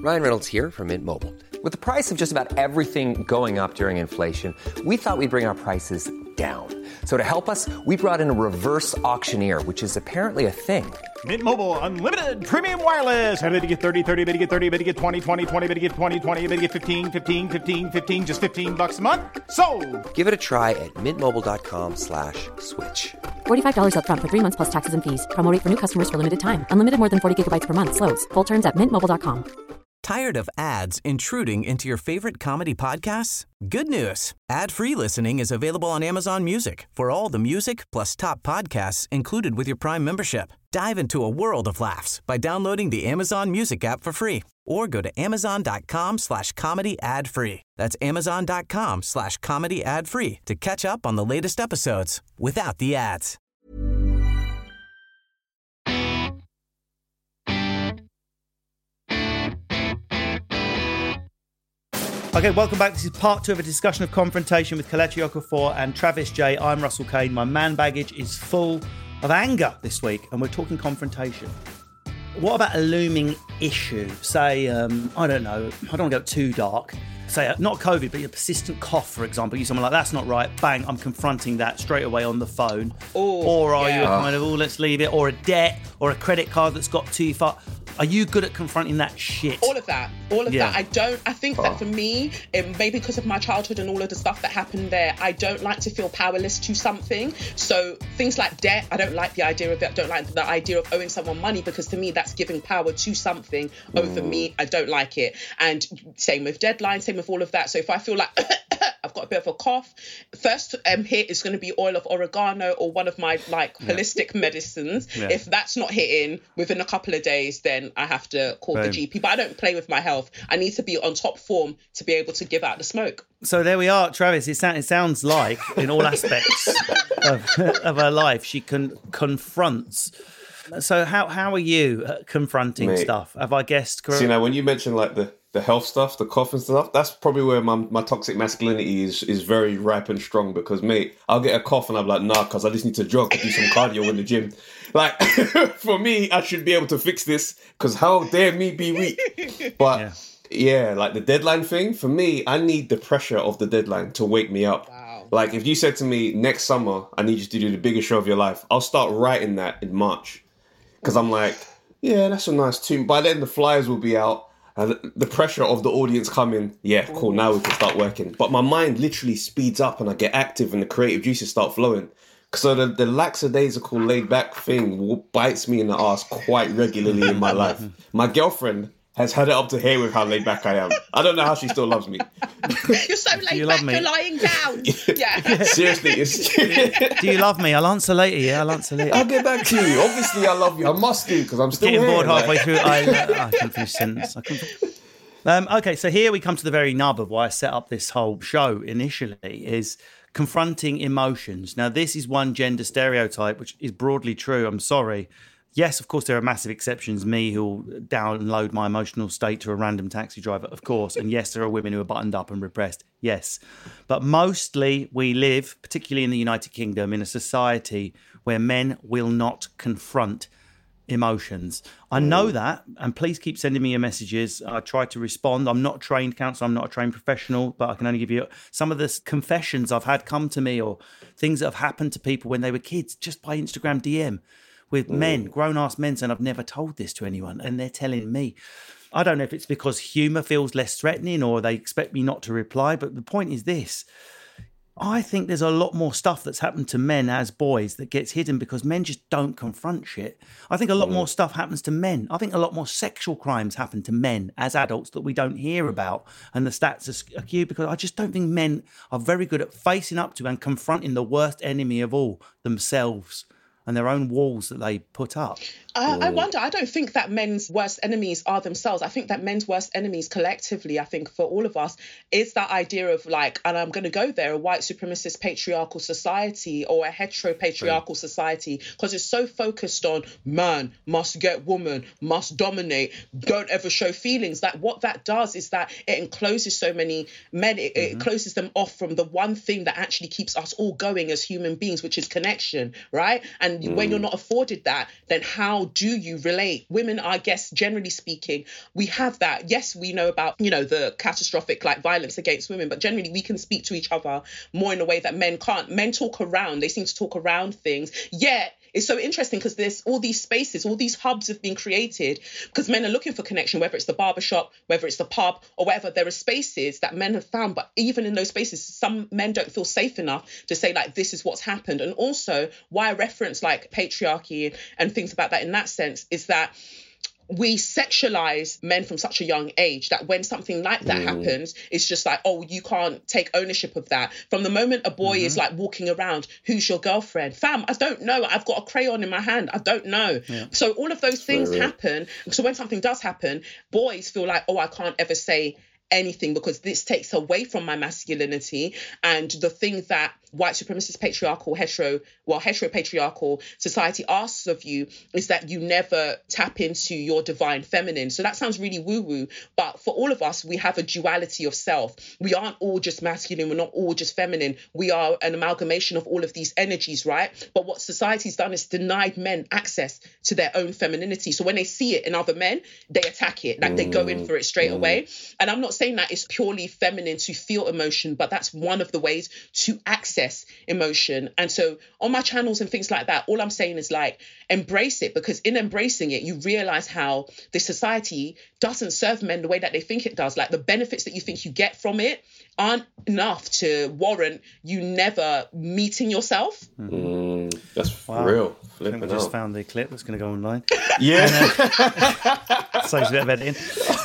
Ryan Reynolds here from Mint Mobile. With the price of just about everything going up during inflation, we thought we'd bring our prices down. So to help us, we brought in a reverse auctioneer, which is apparently a thing. Mint Mobile Unlimited Premium Wireless. How to get 30, 30, bit to get 30, bit to get 20, 20, 20, bit to get 20, 20, bit to get 15, 15, 15, 15, just $15 a month? Sold! Give it a try at mintmobile.com/switch. $45 up front for 3 months plus taxes and fees. Promo rate for new customers for limited time. Unlimited more than 40 gigabytes per month. Slows full terms at mintmobile.com. Tired of ads intruding into your favorite comedy podcasts? Good news. Ad-free listening is available on Amazon Music for all the music plus top podcasts included with your Prime membership. Dive into a world of laughs by downloading the Amazon Music app for free or go to amazon.com/comedy ad-free. That's amazon.com/comedy ad-free to catch up on the latest episodes without the ads. Okay, welcome back. This is part 2 of a discussion of confrontation with Kelechi Okafor and Travis J. I'm Russell Kane. My man baggage is full of anger this week, and we're talking confrontation. What about a looming issue? Say, I don't know, I don't want to go too dark. Say, not COVID, but a persistent cough, for example. You're someone like, that's not right. Bang, I'm confronting that straight away on the phone. Or are you a kind of, let's leave it, or a debt, or a credit card that's got too far. Are you good at confronting that shit? All of that. I think that for me, maybe because of my childhood and all of the stuff that happened there, I don't like to feel powerless to something. So things like debt, I don't like the idea of it. I don't like the idea of owing someone money, because to me, that's giving power to something over me. I don't like it. And same with deadlines, same with all of that. So if I feel like I've got a bit of a cough, first hit is going to be oil of oregano or one of my holistic medicines. Yeah. If that's not hitting within a couple of days, then I have to call the GP. But I don't play with my health. I need to be on top form to be able to give out the smoke. So there we are, Travis. It sounds like in all aspects of her life, she confronts. So how are you confronting stuff? Have I guessed correctly? So, when you mentioned like the health stuff, the cough and stuff, that's probably where my toxic masculinity is very ripe and strong, because, mate, I'll get a cough and I'm like, nah, because I just need to jog, do some cardio in the gym. Like, for me, I should be able to fix this, because how dare me be weak? But, like the deadline thing, for me, I need the pressure of the deadline to wake me up. Wow. Like, if you said to me, next summer, I need you to do the biggest show of your life, I'll start writing that in March. Because I'm like, yeah, that's a nice tune. By then, the flyers will be out. And the pressure of the audience coming, yeah, cool, now we can start working. But my mind literally speeds up and I get active and the creative juices start flowing. So the lackadaisical laid back thing bites me in the ass quite regularly in my life. My girlfriend has had it up to here with how laid back I am. I don't know how she still loves me. You're so laid back, you're lying down. Yeah. Seriously. Do you love me? I'll answer later, yeah? I'll get back to you. Obviously, I love you. I must do, because I'm still getting here. Bored halfway through. I can finish sentence. Okay, so here we come to the very nub of why I set up this whole show initially, is confronting emotions. Now, this is one gender stereotype, which is broadly true. I'm sorry. Yes, of course, there are massive exceptions. Me, who'll download my emotional state to a random taxi driver, of course. And yes, there are women who are buttoned up and repressed. Yes. But mostly we live, particularly in the United Kingdom, in a society where men will not confront emotions. I know that, and please keep sending me your messages. I try to respond. I'm not a trained counsellor. I'm not a trained professional, but I can only give you some of the confessions I've had come to me, or things that have happened to people when they were kids, just by Instagram DM. With men, grown-ass men saying, I've never told this to anyone, and they're telling me. I don't know if it's because humour feels less threatening or they expect me not to reply, but the point is this. I think there's a lot more stuff that's happened to men as boys that gets hidden because men just don't confront shit. I think a lot more stuff happens to men. I think a lot more sexual crimes happen to men as adults that we don't hear about, and the stats are skewed, because I just don't think men are very good at facing up to and confronting the worst enemy of all, themselves, and their own walls that they put up. I wonder, I don't think that men's worst enemies are themselves. I think that men's worst enemies collectively, I think for all of us, is that idea of like, and I'm going to go there, a white supremacist patriarchal society or a hetero-patriarchal society, because it's so focused on man must get woman, must dominate, don't ever show feelings. Like what that does is that it encloses so many men, it closes them off from the one thing that actually keeps us all going as human beings, which is connection, right? And when you're not afforded that, then how how do you relate? Women, I guess, generally speaking, we have that. Yes, we know about, the catastrophic like violence against women, but generally we can speak to each other more in a way that men can't. Men talk around, they seem to talk around things. Yet it's so interesting because there's all these spaces, all these hubs have been created because men are looking for connection, whether it's the barbershop, whether it's the pub or whatever. There are spaces that men have found, but even in those spaces, some men don't feel safe enough to say like, this is what's happened. And also why I reference like patriarchy and things about that in that sense is that we sexualize men from such a young age that when something like that happens, it's just like, oh, you can't take ownership of that. From the moment a boy is like walking around, who's your girlfriend? Fam, I don't know. I've got a crayon in my hand. I don't know. Yeah. So all of those things happen. So when something does happen, boys feel like, oh, I can't ever say anything because this takes away from my masculinity. And the thing that white supremacist hetero-patriarchal society asks of you is that you never tap into your divine feminine. So that sounds really woo-woo, but for all of us, we have a duality of self. We aren't all just masculine, we're not all just feminine. We are an amalgamation of all of these energies, right? But what society's done is denied men access to their own femininity. So when they see it in other men, they attack it, like they go in for it straight away. And I'm not saying that it's purely feminine to feel emotion, but that's one of the ways to access emotion. And so on my channels and things like that, all I'm saying is like, embrace it, because in embracing it, you realize how the society doesn't serve men the way that they think it does. Like the benefits that you think you get from it aren't enough to warrant you never meeting yourself. That's real. I think we just found the clip that's going to go online. Yeah. Saves a bit of editing.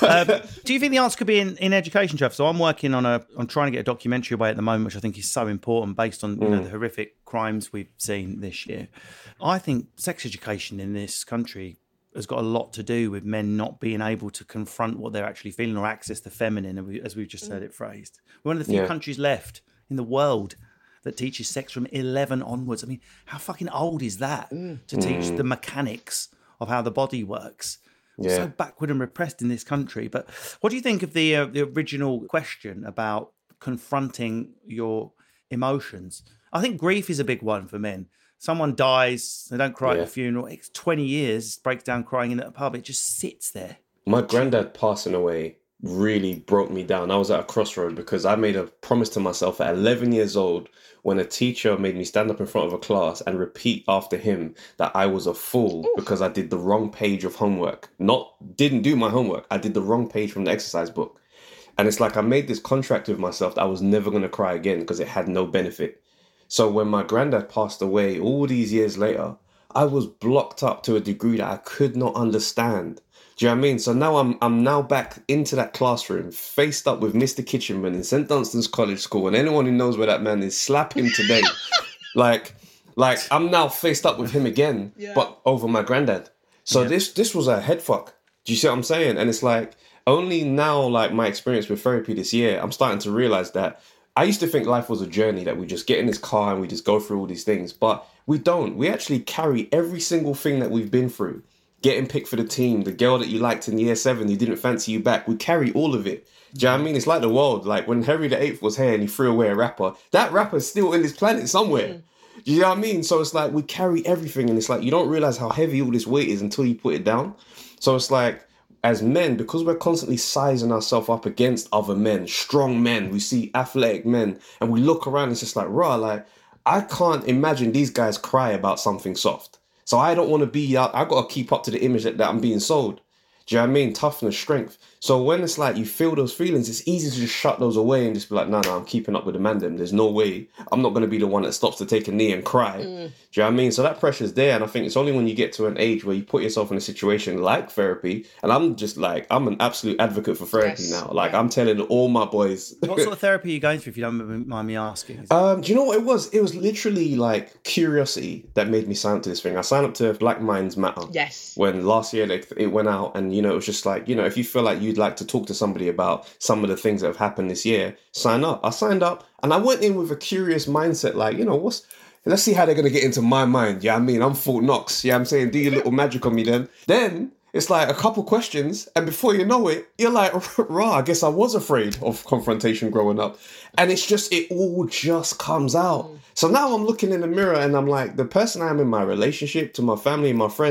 Do you think the answer could be in education, Jeff? So I'm working on I'm trying to get a documentary away at the moment, which I think is so important based on the horrific crimes we've seen this year. I think sex education in this country has got a lot to do with men not being able to confront what they're actually feeling or access the feminine, as we've just heard it phrased. We're one of the few countries left in the world that teaches sex from 11 onwards. I mean, how fucking old is that to teach the mechanics of how the body works? Yeah. So backward and repressed in this country. But what do you think of the original question about confronting your emotions? I think grief is a big one for men. Someone dies, they don't cry at the funeral. It's 20 years, breaks down crying in a pub. It just sits there. My granddad passing away really broke me down. I was at a crossroad because I made a promise to myself at 11 years old when a teacher made me stand up in front of a class and repeat after him that I was a fool because I did the wrong page of homework. Didn't do my homework. I did the wrong page from the exercise book. And it's like I made this contract with myself that I was never going to cry again because it had no benefit. So when my granddad passed away all these years later, I was blocked up to a degree that I could not understand. Do you know what I mean? So now I'm now back into that classroom, faced up with Mr. Kitchenman in St. Dunstan's College School, and anyone who knows where that man is, slap him today. like I'm now faced up with him again, but over my granddad. So this was a head fuck. Do you see what I'm saying? And it's like only now, like my experience with therapy this year, I'm starting to realize that I used to think life was a journey, that we just get in this car and we just go through all these things, but we don't. We actually carry every single thing that we've been through. Getting picked for the team, the girl that you liked in year 7 who didn't fancy you back. We carry all of it. Do you know what I mean? It's like the world. Like when Henry VIII was here and he threw away a rapper, that rapper's still in this planet somewhere. Do you know what I mean? So it's like we carry everything, and it's like you don't realize how heavy all this weight is until you put it down. So it's like as men, because we're constantly sizing ourselves up against other men, strong men, we see athletic men, and we look around, it's just like, raw, like I can't imagine these guys cry about something soft. So I don't want to be, I got to keep up to the image that I'm being sold. Do you know what I mean? Toughness, strength. So when it's like you feel those feelings, it's easy to just shut those away and just be like, no, I'm keeping up with the man them. There's no way. I'm not going to be the one that stops to take a knee and cry. Do you know what I mean? So that pressure's there. And I think it's only when you get to an age where you put yourself in a situation like therapy. And I'm just like, I'm an absolute advocate for therapy now. Like I'm telling all my boys. What sort of therapy are you going through, if you don't mind me asking? Do you know what it was? It was literally like curiosity that made me sign up to this thing. I signed up to Black Minds Matter. Yes. When last year it went out, and it was just like, if you feel like you'd like to talk to somebody about some of the things that have happened this year, sign up. I signed up and I went in with a curious mindset, like, let's see how they're going to get into my mind. Yeah, I mean, I'm Fort Knox. Yeah, I'm saying, do your little magic on me then. Then it's like a couple questions, and before you know it, you're like, I guess I was afraid of confrontation growing up. And it's just, it all just comes out. So now I'm looking in the mirror and I'm like, the person I am in my relationship, to my family and my friends,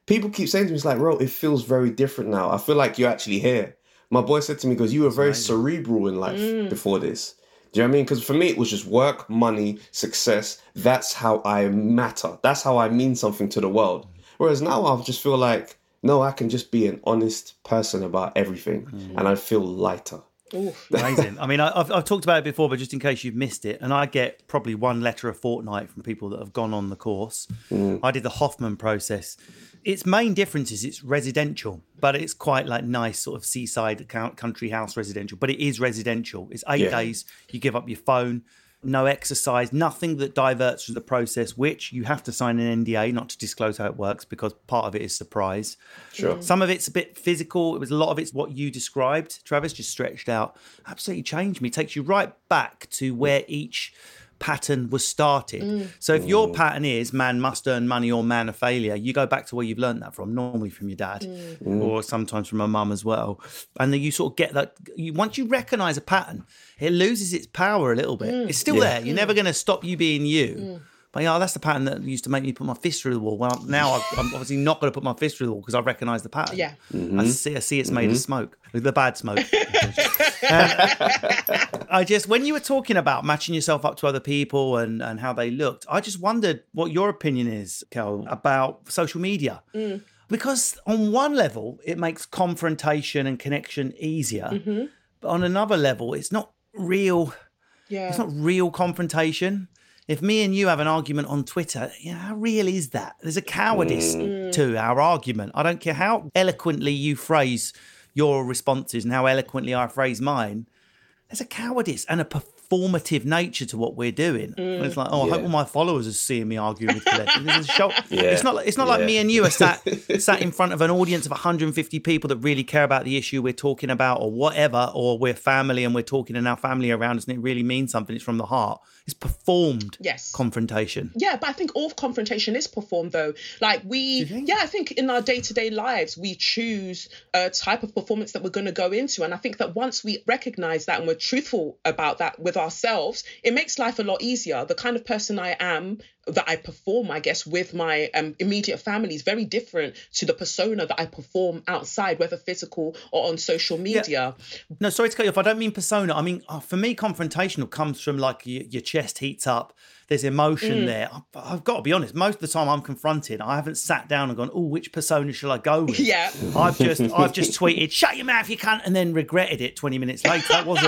people keep saying to me, it's like, bro, it feels very different now. I feel like you're actually here. My boy said to me, because you were very cerebral in life before this. Do you know what I mean? Because for me, it was just work, money, success. That's how I matter. That's how I mean something to the world. Whereas now I just feel like, no, I can just be an honest person about everything and I feel lighter. Amazing. I mean, I've talked about it before, but just in case you've missed it, and I get probably one letter a fortnight from people that have gone on the course. I did the Hoffman process. Its main difference is it's residential, but it's quite like nice sort of seaside country house residential, but it is residential. It's 8 days. You give up your phone, no exercise, nothing that diverts from the process, which you have to sign an NDA not to disclose how it works because part of it is surprise. Sure. Some of it's a bit physical. A lot of it's what you described, Travis, just stretched out. Absolutely changed me. It takes you right back to where each pattern was started. So if your pattern is man must earn money or man a failure, you go back to where you've learned that from, normally from your dad or sometimes from a mum as well. And then you sort of get that, once you recognise a pattern, it loses its power a little bit. It's still there. You're never going to stop you being you. But that's the pattern that used to make me put my fist through the wall. Well, now I'm obviously not going to put my fist through the wall because I recognise the pattern. Yeah. I see it's made of smoke, the bad smoke. When you were talking about matching yourself up to other people and how they looked, I just wondered what your opinion is, Kel, about social media. Because on one level, it makes confrontation and connection easier. But on another level, it's not real. It's not real confrontation. If me and you have an argument on Twitter, how real is that? There's a cowardice to our argument. I don't care how eloquently you phrase your responses and how eloquently I phrase mine. There's a cowardice and a performative nature to what we're doing. And it's like, I hope all my followers are seeing me arguing with Colette. This is a show. It's not like me and you are sat in front of an audience of 150 people that really care about the issue we're talking about or whatever, or we're family and we're talking and our family around us and it really means something. It's from the heart. It's performed confrontation. Yeah, but I think all confrontation is performed though. Like I think in our day-to-day lives, we choose a type of performance that we're going to go into. And I think that once we recognize that and we're truthful about that with ourselves, it makes life a lot easier. The kind of person I am, that I perform, I guess, with my immediate family is very different to the persona that I perform outside, whether physical or on social media. No, sorry to cut you off. I don't mean persona. I mean, for me, confrontational comes from like your chest heats up. There's emotion there. I've got to be honest. Most of the time I'm confronted, I haven't sat down and gone, which persona shall I go with? I've just tweeted, shut your mouth, you cunt, and then regretted it 20 minutes later. That was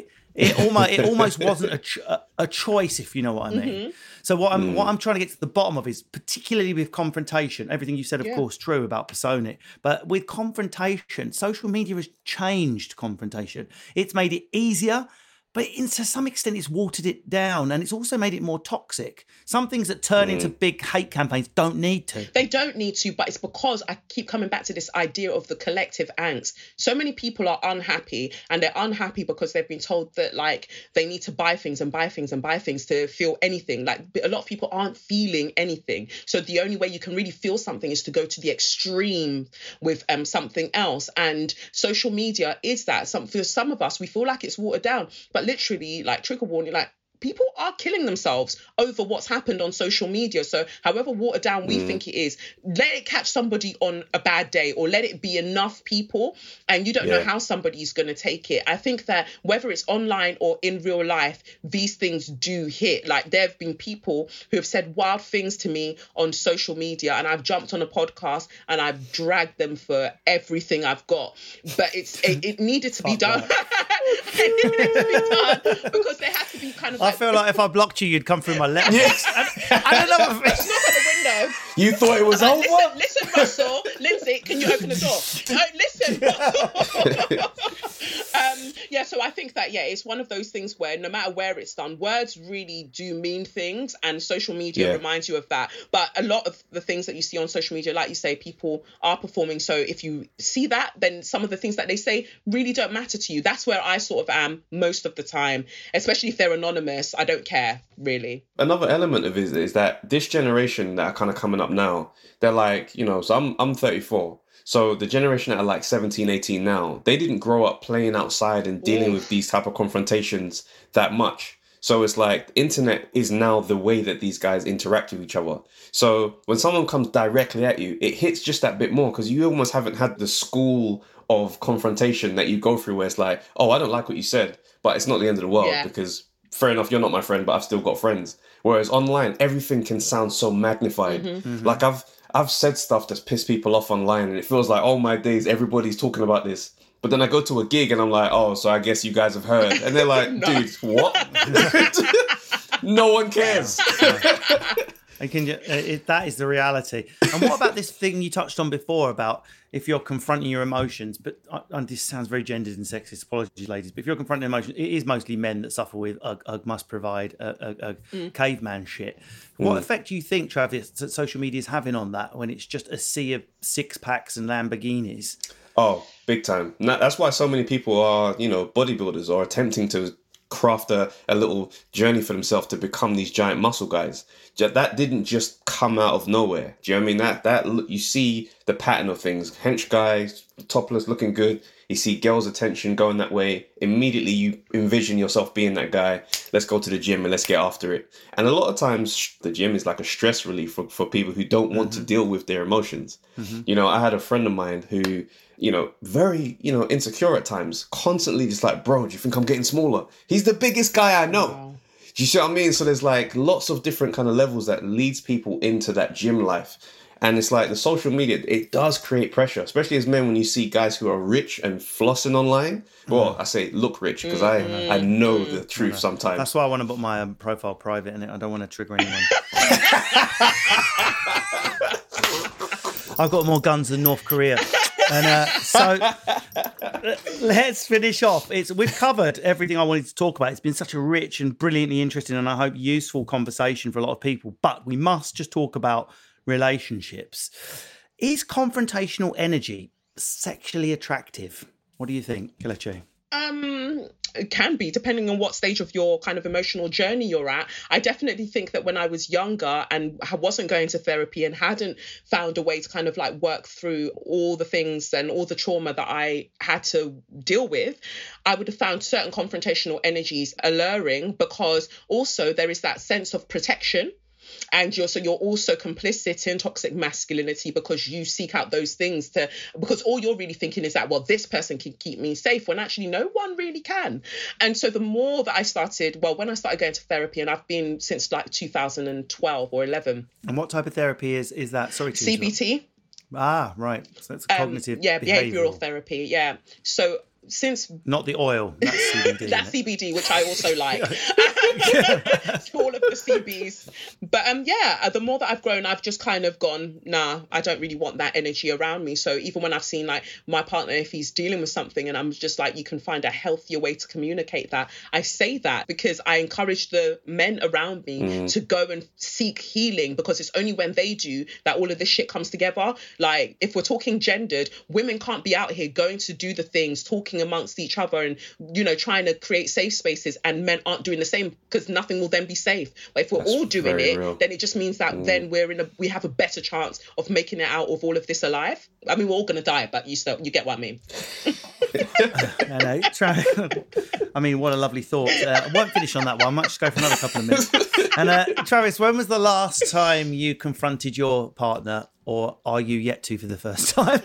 it almost wasn't a choice, if you know what I mean. So what I'm trying to get to the bottom of is, particularly with confrontation, everything you said, of course, true about persona, but with confrontation, social media has changed confrontation. It's made it easier, but to some extent it's watered it down, and it's also made it more toxic. Some things that turn into big hate campaigns don't need to. They don't need to, but it's because I keep coming back to this idea of the collective angst. So many people are unhappy, and they're unhappy because they've been told that like they need to buy things and buy things and buy things to feel anything. Like a lot of people aren't feeling anything. So the only way you can really feel something is to go to the extreme with something else. And social media is that. For some of us, we feel like it's watered down, but literally, like, trigger warning, like, people are killing themselves over what's happened on social media. So however watered down we think it is, let it catch somebody on a bad day, or let it be enough people, and you don't know how somebody's going to take it. I think that whether it's online or in real life, these things do hit. Like, there have been people who have said wild things to me on social media, and I've jumped on a podcast and I've dragged them for everything I've got. But it needed to be done. It needed to be done because there had to be kind of I feel like if I blocked you, you'd come through my legs. I don't know. It's not at the window. You thought it was over? Listen, Russell. Lindsay, can you open the door? Listen. So I think that, it's one of those things where no matter where it's done, words really do mean things, and social media reminds you of that. But a lot of the things that you see on social media, like you say, people are performing. So if you see that, then some of the things that they say really don't matter to you. That's where I sort of am most of the time, especially if they're anonymous. I don't care, really. Another element of it is that this generation that are kind of coming up now, they're like, so I'm 34. So the generation that are like 17, 18 now, they didn't grow up playing outside and dealing with these type of confrontations that much. So it's like the internet is now the way that these guys interact with each other. So when someone comes directly at you, it hits just that bit more because you almost haven't had the school of confrontation that you go through where it's like, oh, I don't like what you said, but it's not the end of the world because fair enough, you're not my friend, but I've still got friends. Whereas online, everything can sound so magnified. Like I've said stuff that's pissed people off online and it feels like, oh my days, everybody's talking about this. But then I go to a gig and I'm like, oh, so I guess you guys have heard. And they're like, dude, what? No one cares. That is the reality. And what about this thing you touched on before about if you're confronting your emotions, but and this sounds very gendered and sexist, apologies ladies, but if you're confronting emotions, it is mostly men that suffer with must provide caveman shit. What effect do you think, Travis, that social media is having on that when it's just a sea of six-packs and Lamborghinis? Oh, big time. That's why so many people are, bodybuilders or attempting to craft a little journey for themselves to become these giant muscle guys. That didn't just come out of nowhere. Do you know what I mean? That you see the pattern of things. Hench guys, topless, looking good. You see girls' attention going that way. Immediately you envision yourself being that guy. Let's go to the gym and let's get after it. And a lot of times the gym is like a stress relief for people who don't want to deal with their emotions. I had a friend of mine who, very, insecure at times, constantly just like, bro, do you think I'm getting smaller? He's the biggest guy I know. Wow. Do you see what I mean? So there's like lots of different kind of levels that leads people into that gym life. And it's like the social media, it does create pressure, especially as men when you see guys who are rich and flossing online. Well, I say look rich because I know the truth sometimes. That's why I want to put my profile private in it. I don't want to trigger anyone. I've got more guns than North Korea. And so let's finish off. We've covered everything I wanted to talk about. It's been such a rich and brilliantly interesting and I hope useful conversation for a lot of people. But we must just talk about relationships. Is confrontational energy sexually attractive? What do you think, Kelechi? It can be, depending on what stage of your kind of emotional journey you're at. I definitely think that when I was younger and wasn't going to therapy and hadn't found a way to kind of like work through all the things and all the trauma that I had to deal with, I would have found certain confrontational energies alluring because also there is that sense of protection. And you're also complicit in toxic masculinity because you seek out those things because all you're really thinking is that, well, this person can keep me safe when actually no one really can. And so the more that when I started going to therapy, and I've been since like 2012 or 11. And what type of therapy is that? Sorry to CBT. Interrupt. Ah, right. So it's cognitive behavioral therapy. Yeah. So since not the oil, that's CBD. That's CBD, which I also like. All of the CBs. But the more that I've grown, I've just kind of gone, nah, I don't really want that energy around me. So even when I've seen like my partner, if he's dealing with something and I'm just like, you can find a healthier way to communicate that, I say that because I encourage the men around me to go and seek healing, because it's only when they do that all of this shit comes together. Like if we're talking gendered, women can't be out here going to do the things, talking amongst each other and, trying to create safe spaces, and men aren't doing the same because nothing will then be safe. But if we're all doing it, then it just means that then we have a better chance of making it out of all of this alive. I mean, we're all going to die, but you get what I mean. I mean, what a lovely thought. I won't finish on that one. I might just go for another couple of minutes. And Travis, when was the last time you confronted your partner, or are you yet to for the first time?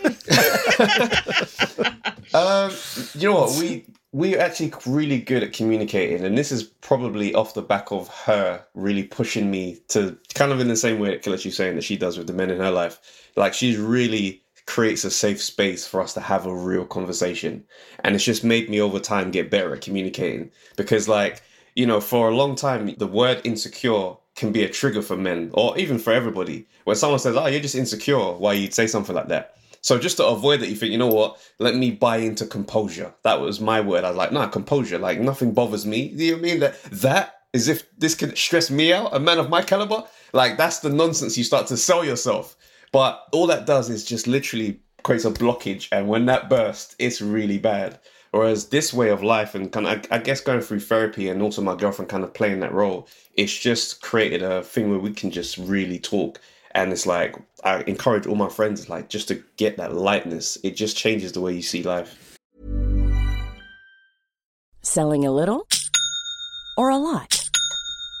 You know what? We're actually really good at communicating, and this is probably off the back of her really pushing me to kind of in the same way that Kelechi's saying that she does with the men in her life. Like she's really creates a safe space for us to have a real conversation. And it's just made me over time get better at communicating, because for a long time, the word insecure can be a trigger for men, or even for everybody. When someone says, oh, you're just insecure, why you'd say something like that? So just to avoid that, you think, you know what, let me buy into composure. That was my word. I was like, nah, composure, like nothing bothers me. Do you mean that is if this can stress me out, a man of my caliber? Like that's the nonsense you start to sell yourself. But all that does is just literally creates a blockage. And when that bursts, it's really bad. Whereas this way of life and I guess going through therapy and also my girlfriend kind of playing that role, it's just created a thing where we can just really talk. And it's like, I encourage all my friends, like, just to get that lightness. It just changes the way you see life. Selling a little or a lot?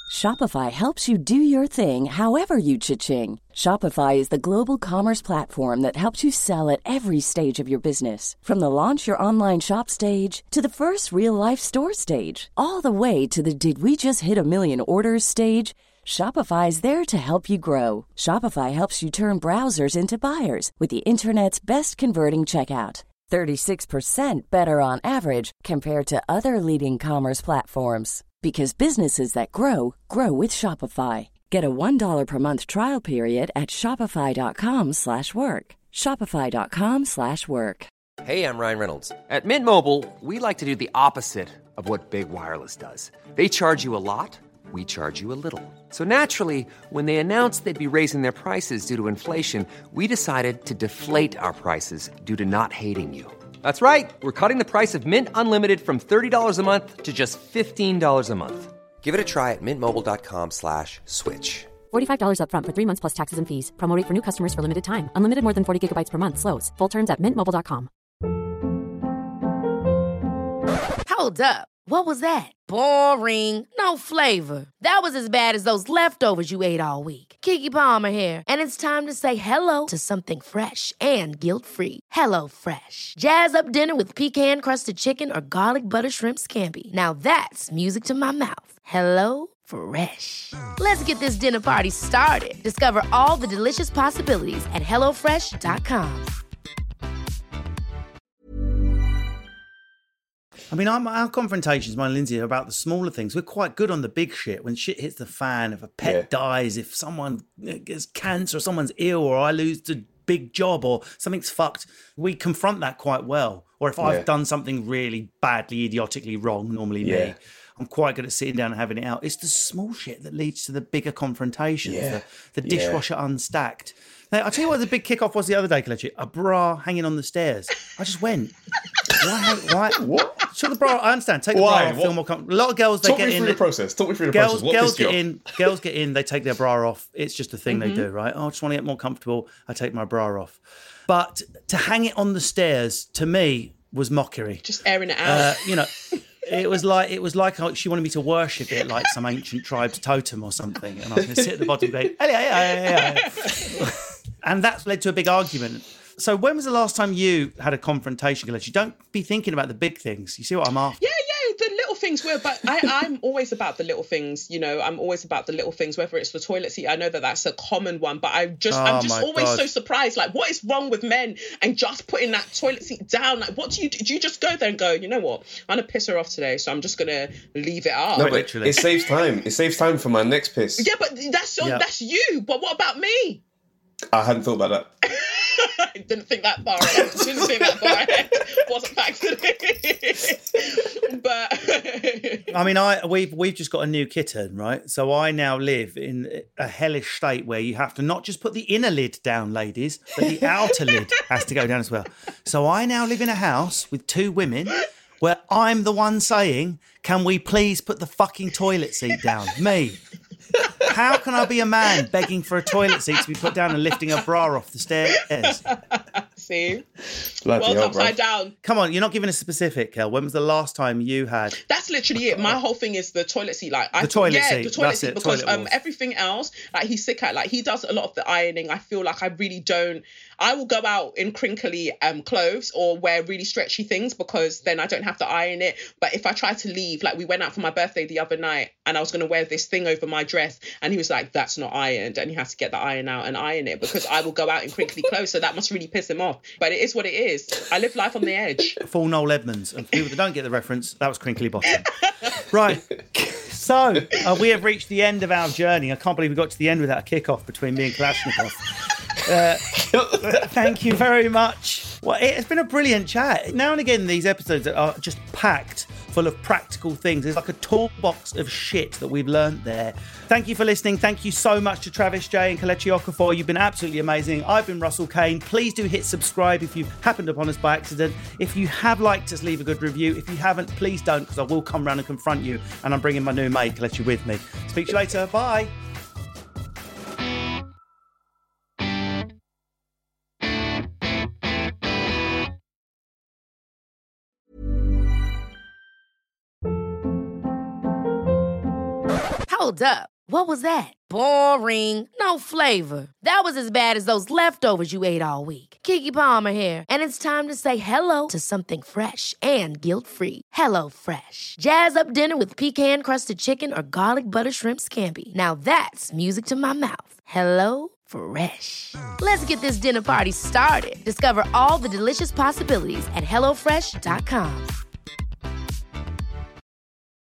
Shopify helps you do your thing however you cha-ching. Shopify is the global commerce platform that helps you sell at every stage of your business. From the launch your online shop stage to the first real-life store stage, all the way to the did we just hit a million orders stage. Shopify is there to help you grow. Shopify helps you turn browsers into buyers with the internet's best converting checkout. 36% better on average compared to other leading commerce platforms. Because businesses that grow, grow with Shopify. Get a $1 per month trial period at shopify.com/work. Shopify.com/work. Hey, I'm Ryan Reynolds. At Mint Mobile, we like to do the opposite of what Big Wireless does. They charge you a lot, we charge you a little. So naturally, when they announced they'd be raising their prices due to inflation, we decided to deflate our prices due to not hating you. That's right. We're cutting the price of Mint Unlimited from $30 a month to just $15 a month. Give it a try at mintmobile.com/switch. $45 up front for 3 months plus taxes and fees. Promo rate for new customers for limited time. Unlimited more than 40 gigabytes per month. Slows full terms at mintmobile.com. Hold up. What was that? Boring. No flavor. That was as bad as those leftovers you ate all week. Keke Palmer here. And it's time to say hello to something fresh and guilt-free. Hello Fresh. Jazz up dinner with pecan-crusted chicken or garlic butter shrimp scampi. Now that's music to my mouth. Hello Fresh. Let's get this dinner party started. Discover all the delicious possibilities at hellofresh.com. I mean, our confrontations, mine and Lindsay, are about the smaller things. We're quite good on the big shit. When shit hits the fan, if a pet dies, if someone gets cancer, or someone's ill, or I lose the big job, or something's fucked, we confront that quite well. Or if I've done something really badly, idiotically wrong, normally me, I'm quite good at sitting down and having it out. It's the small shit that leads to the bigger confrontations, the dishwasher unstacked. Now, I'll tell you what the big kickoff was the other day, Kelechi. A bra hanging on the stairs. I just went, why? What? Shut the bra. I understand. Take the bra off. Feel more comfortable. A lot of girls, they get in. Talk me through the process. Girls get in, they take their bra off. It's just a thing they do, right? Oh, I just want to get more comfortable. I take my bra off. But to hang it on the stairs, to me, was mockery. Just airing it out. It was like she wanted me to worship it like some ancient tribe's totem or something, and I was going to sit at the bottom going, and that's led to a big argument. So when was the last time you had a confrontation, Kelechi? Don't be thinking about the big things. You see what I'm after? Yeah, the little things were, but I'm always about the little things. You know, I'm always about the little things, whether it's the toilet seat. I know that that's a common one, but I'm just always so surprised. Like, what is wrong with men and just putting that toilet seat down? Like, what do you do? Do you just go there and go, you know what? I'm going to piss her off today, so I'm just going to leave it up. No, but literally. It saves time. It saves time for my next piss. Yeah, but that's you. But what about me? I hadn't thought about that. I didn't think that far ahead. Wasn't factored in. But I mean, we've just got a new kitten, right? So I now live in a hellish state where you have to not just put the inner lid down, ladies, but the outer lid has to go down as well. So I now live in a house with two women where I'm the one saying, "Can we please put the fucking toilet seat down?" Me. How can I be a man begging for a toilet seat to be put down and lifting a bra off the stairs? See? World's upside down. Come on, you're not giving a specific, Kel. When was the last time you had... That's literally it. My whole thing is the toilet seat. Like, the toilet seat. The toilet seat. Because everything else, like, he's sick at, like, he does a lot of the ironing. I feel like I really don't... I will go out in crinkly clothes or wear really stretchy things because then I don't have to iron it. But if I try to leave, like, we went out for my birthday the other night and I was going to wear this thing over my dress and he was like, that's not ironed, and he has to get the iron out and iron it because I will go out in crinkly clothes, so that must really piss him off. But it is what it is. I live life on the edge. Full Noel Edmonds. And for people that don't get the reference, that was Crinkly Bottom. Right. So we have reached the end of our journey. I can't believe we got to the end without a kickoff between me and Kalashnikov. Thank you very much. Well, it's been a brilliant chat. Now and again, these episodes are just packed full of practical things. There's like a toolbox of shit that we've learned there. Thank you for listening. Thank you so much to Travis J and Kelechi Okafor. You've been absolutely amazing. I've been Russell Kane. Please do hit subscribe if you've happened upon us by accident. If you have liked us, leave a good review. If you haven't, please don't, because I will come round and confront you. And I'm bringing my new mate, Kelechi, with me. Speak to you later. Bye. Hold up. What was that? Boring. No flavor. That was as bad as those leftovers you ate all week. Keke Palmer here, and it's time to say hello to something fresh and guilt-free. Hello Fresh. Jazz up dinner with pecan-crusted chicken or garlic butter shrimp scampi. Now that's music to my mouth. Hello Fresh. Let's get this dinner party started. Discover all the delicious possibilities at HelloFresh.com.